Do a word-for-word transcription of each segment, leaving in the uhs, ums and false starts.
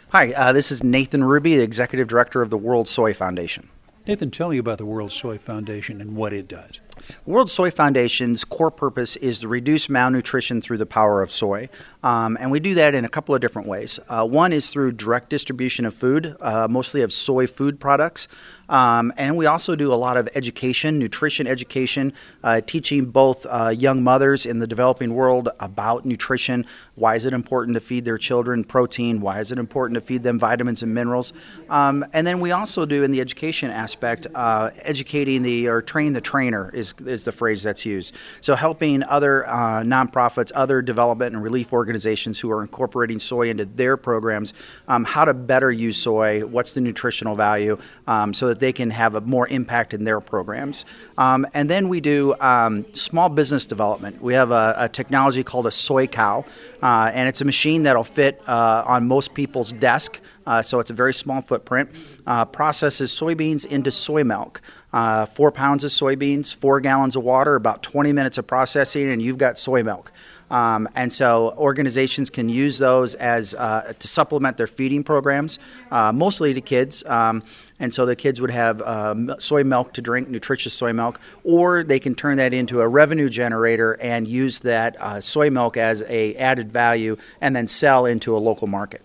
Hi, uh, this is Nathan Ruby, the Executive Director of the World Soy Foundation. Nathan, tell me about the World Soy Foundation and what it does. The World Soy Foundation's core purpose is to reduce malnutrition through the power of soy, um, and we do that in a couple of different ways. Uh, one is through direct distribution of food, uh, mostly of soy food products, um, and we also do a lot of education, nutrition education, uh, teaching both uh, young mothers in the developing world about nutrition. Why is it important to feed their children protein? Why is it important to feed them vitamins and minerals? Um, and then we also do, in the education aspect, uh, educating the or train the trainer is is the phrase that's used. So helping other uh, nonprofits, other development and relief organizations who are incorporating soy into their programs, um, how to better use soy, what's the nutritional value, um, so that they can have a more impact in their programs. Um, and then we do um, small business development. We have a, a technology called a soy cow, uh, and it's a machine that'll fit uh, on most people's desk. Uh, so it's a very small footprint. Uh, processes soybeans into soy milk. Uh, four pounds of soybeans, four gallons of water, about twenty minutes of processing, and you've got soy milk. Um, and so organizations can use those as uh, to supplement their feeding programs, uh, mostly to kids. Um, and so the kids would have uh, soy milk to drink, nutritious soy milk, or they can turn that into a revenue generator and use that uh, soy milk as a added value and then sell into a local market.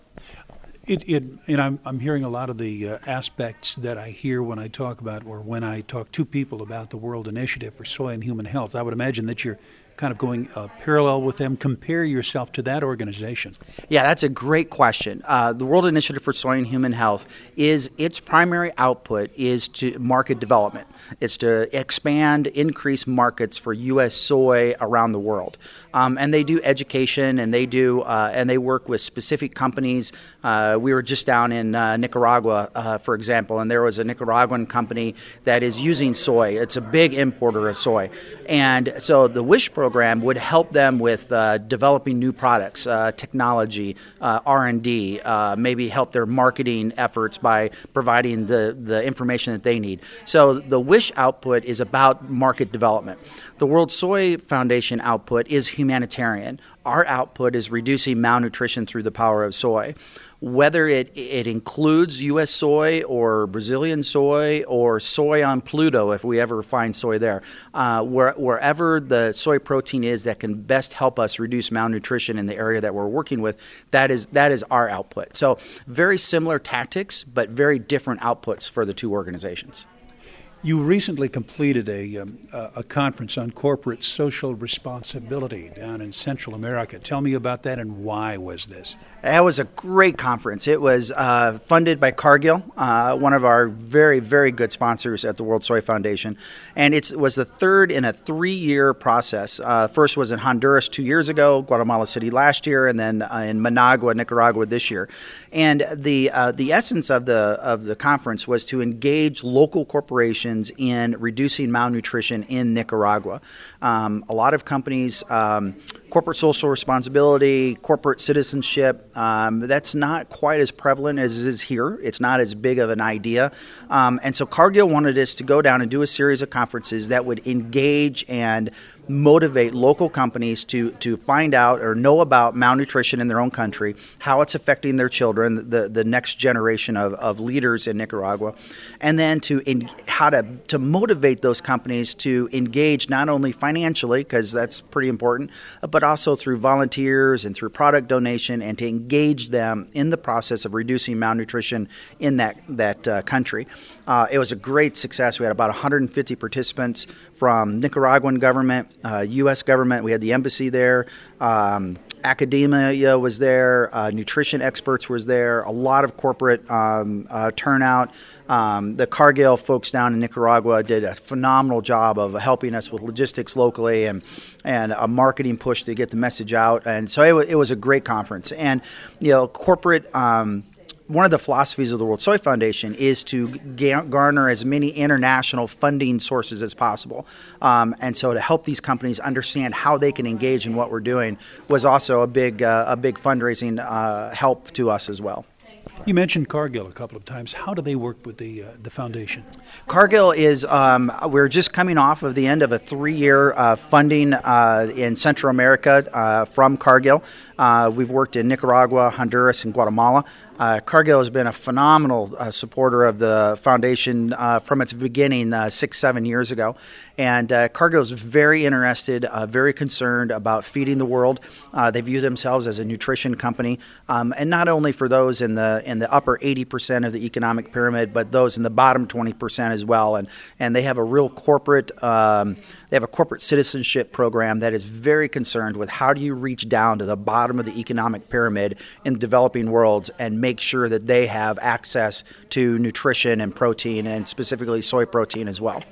It, it, and I'm, I'm hearing a lot of the uh, aspects that I hear when I talk about, or when I talk to people about the World Initiative for Soy and Human Health. I would imagine that you're kind of going uh, parallel with them. Compare yourself to that organization. Yeah, that's a great question. Uh, the World Initiative for Soy and Human Health is, its primary output is to market development. It's to expand, increase markets for U S soy around the world. Um, and they do education, and they do, uh, and they work with specific companies. Uh, we were just down in uh, Nicaragua, uh, for example, and there was a Nicaraguan company that is using soy. It's a big importer of soy. And so the WISH program would help them with uh, developing new products, uh, technology, uh, R and D, uh, maybe help their marketing efforts by providing the, the information that they need. So the WISH output is about market development. The World Soy Foundation output is humanitarian. Our output is reducing malnutrition through the power of soy. Whether it, it includes U S soy or Brazilian soy or soy on Pluto, if we ever find soy there, uh, where, wherever the soy protein is that can best help us reduce malnutrition in the area that we're working with, that is, that is our output. So very similar tactics, but very different outputs for the two organizations. You recently completed a, um, a conference on corporate social responsibility down in Central America. Tell me about that, and why was this? That was a great conference. It was uh, funded by Cargill, uh, one of our very, very good sponsors at the World Soy Foundation. And it's, it was the third in a three-year process. Uh, first was in Honduras two years ago, Guatemala City last year, and then uh, in Managua, Nicaragua this year. And the uh, the essence of the of the conference was to engage local corporations in reducing malnutrition in Nicaragua. Um, a lot of companies, um, corporate social responsibility, corporate citizenship, um, that's not quite as prevalent as it is here. It's not as big of an idea. Um, and so Cargill wanted us to go down and do a series of conferences that would engage and motivate local companies to to find out or know about malnutrition in their own country, how it's affecting their children, the, the next generation of, of leaders in Nicaragua, and then to in, how to, to motivate those companies to engage not only financially, because that's pretty important, but also through volunteers and through product donation, and to engage them in the process of reducing malnutrition in that, that uh, country. Uh, it was a great success. We had about one hundred fifty participants from Nicaraguan government, uh, U S government. We had the embassy there. Um, academia was there. Uh, nutrition experts was there. A lot of corporate um, uh, turnout. Um, the Cargill folks down in Nicaragua did a phenomenal job of helping us with logistics locally and and a marketing push to get the message out. And so it, w- it was a great conference. And, you know, corporate... Um, One of the philosophies of the World Soy Foundation is to ga- garner as many international funding sources as possible. Um, and so to help these companies understand how they can engage in what we're doing was also a big uh, a big fundraising uh, help to us as well. You mentioned Cargill a couple of times. How do they work with the uh, the foundation? Cargill is, um, we're just coming off of the end of a three-year uh, funding uh, in Central America uh, from Cargill. Uh, we've worked in Nicaragua, Honduras, and Guatemala. Uh, Cargill has been a phenomenal uh, supporter of the foundation uh, from its beginning uh, six, seven years ago. And uh, Cargill is very interested, uh, very concerned about feeding the world. Uh, they view themselves as a nutrition company, um, and not only for those in the in the upper eighty percent of the economic pyramid, but those in the bottom twenty percent as well. And and they have a real corporate um, they have a corporate citizenship program that is very concerned with how do you reach down to the bottom of the economic pyramid in developing worlds and make sure that they have access to nutrition and protein, and specifically soy protein as well.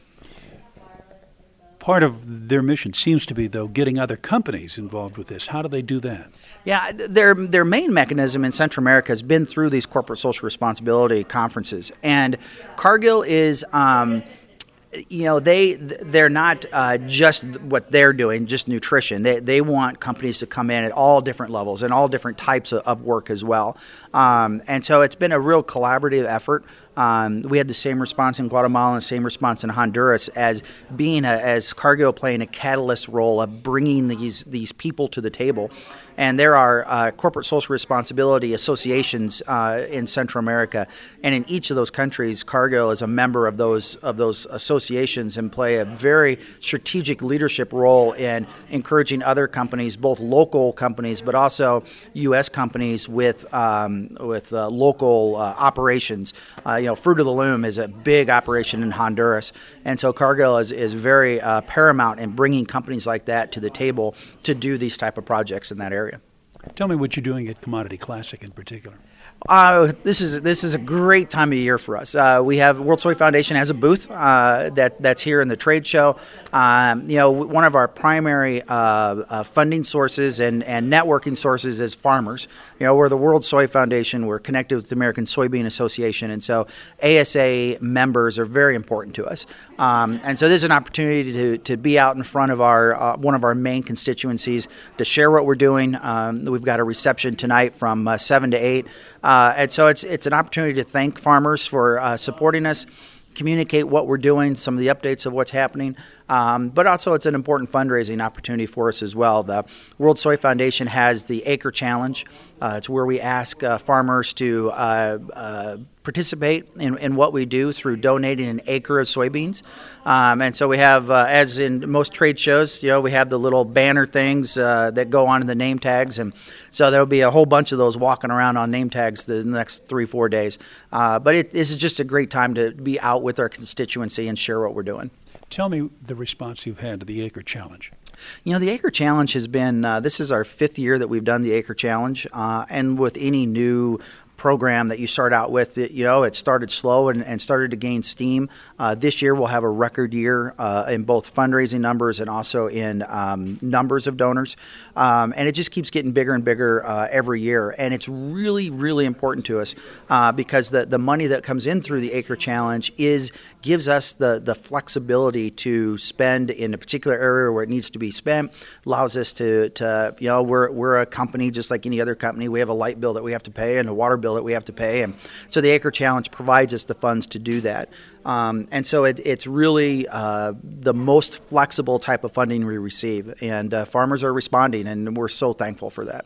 Part of their mission seems to be, though, getting other companies involved with this. How do they do that? Yeah, their their main mechanism in Central America has been through these corporate social responsibility conferences. And Cargill is, um, you know, they they're not uh, just what they're doing, just nutrition. They they want companies to come in at all different levels and all different types of, of work as well. Um, and so it's been a real collaborative effort. Um, we had the same response in Guatemala and the same response in Honduras as being a, as Cargill playing a catalyst role of bringing these these people to the table. And there are uh, corporate social responsibility associations uh, in Central America, and in each of those countries, Cargill is a member of those of those associations and play a very strategic leadership role in encouraging other companies, both local companies, but also U S companies with um, with uh, local uh, operations. Uh, you know, Fruit of the Loom is a big operation in Honduras, and so Cargill is is very uh, paramount in bringing companies like that to the table to do these type of projects in that area. Tell me what you're doing at Commodity Classic in particular. Uh, this is this is a great time of year for us. Uh, we have World Soy Foundation has a booth uh, that that's here in the trade show. Um, you know, one of our primary uh, uh, funding sources and, and networking sources is farmers. You know, we're the World Soy Foundation. We're connected with the American Soybean Association, and so A S A members are very important to us. Um, and so this is an opportunity to to be out in front of our uh, one of our main constituencies to share what we're doing. Um, we've got a reception tonight from uh, seven to eight. Uh, and so it's it's an opportunity to thank farmers for uh, supporting us, communicate what we're doing, some of the updates of what's happening, um, but also it's an important fundraising opportunity for us as well. The World Soy Foundation has the Acre Challenge. Uh, it's where we ask uh, farmers to uh, uh, participate in, in what we do through donating an acre of soybeans. Um, and so we have, uh, as in most trade shows, you know, we have the little banner things uh, that go on in the name tags. And so there'll be a whole bunch of those walking around on name tags the next three, four days. Uh, but it, this is just a great time to be out with our constituency and share what we're doing. Tell me the response you've had to the Acre Challenge. You know, the Acre Challenge has been, uh, this is our fifth year that we've done the Acre Challenge. Uh, and with any new program that you start out with, it, you know, it started slow and, and started to gain steam. Uh, this year we'll have a record year uh, in both fundraising numbers and also in um, numbers of donors. Um, and it just keeps getting bigger and bigger uh, every year. And it's really, really important to us uh, because the, the money that comes in through the Acre Challenge is gives us the, the flexibility to spend in a particular area where it needs to be spent, allows us to, to you know, we're, we're a company just like any other company. We have a light bill that we have to pay and a water bill that we have to pay. And so the Acre Challenge provides us the funds to do that. Um, and so it, it's really uh, the most flexible type of funding we receive. And uh, farmers are responding, and we're so thankful for that.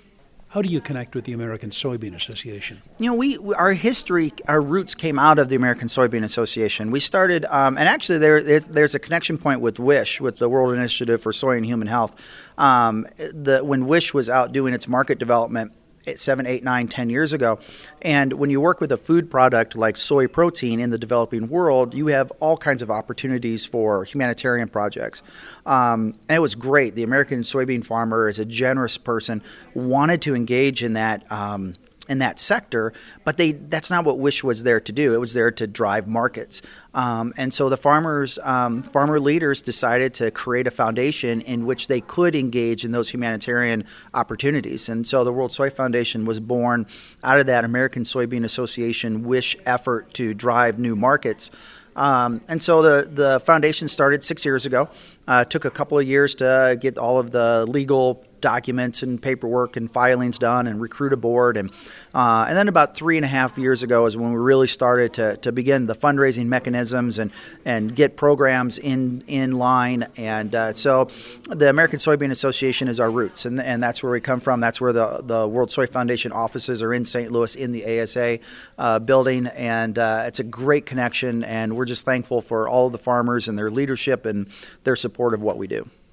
How do you connect with the American Soybean Association? You know, we, we our history, our roots came out of the American Soybean Association. We started, um, and actually there there's, there's a connection point with WISH, with the World Initiative for Soy and Human Health. Um, the, when WISH was out doing its market development, seven, eight, nine, ten years ago. And when you work with a food product like soy protein in the developing world, you have all kinds of opportunities for humanitarian projects. Um, and it was great. The American soybean farmer is a generous person, wanted to engage in that um, in that sector, but they that's not what WISH was there to do. It was there to drive markets. Um, and so the farmers, um, farmer leaders decided to create a foundation in which they could engage in those humanitarian opportunities. And so the World Soy Foundation was born out of that American Soybean Association WISH effort to drive new markets. Um, and so the, the foundation started six years ago. Uh, took a couple of years to get all of the legal documents and paperwork and filings done and recruit a board. And uh, and then about three and a half years ago is when we really started to, to begin the fundraising mechanisms and, and get programs in in line. And uh, so the American Soybean Association is our roots, and and that's where we come from. That's where the, the World Soy Foundation offices are, in Saint Louis in the A S A uh, building. And uh, it's a great connection, and we're just thankful for all of the farmers and their leadership and their support of what we do.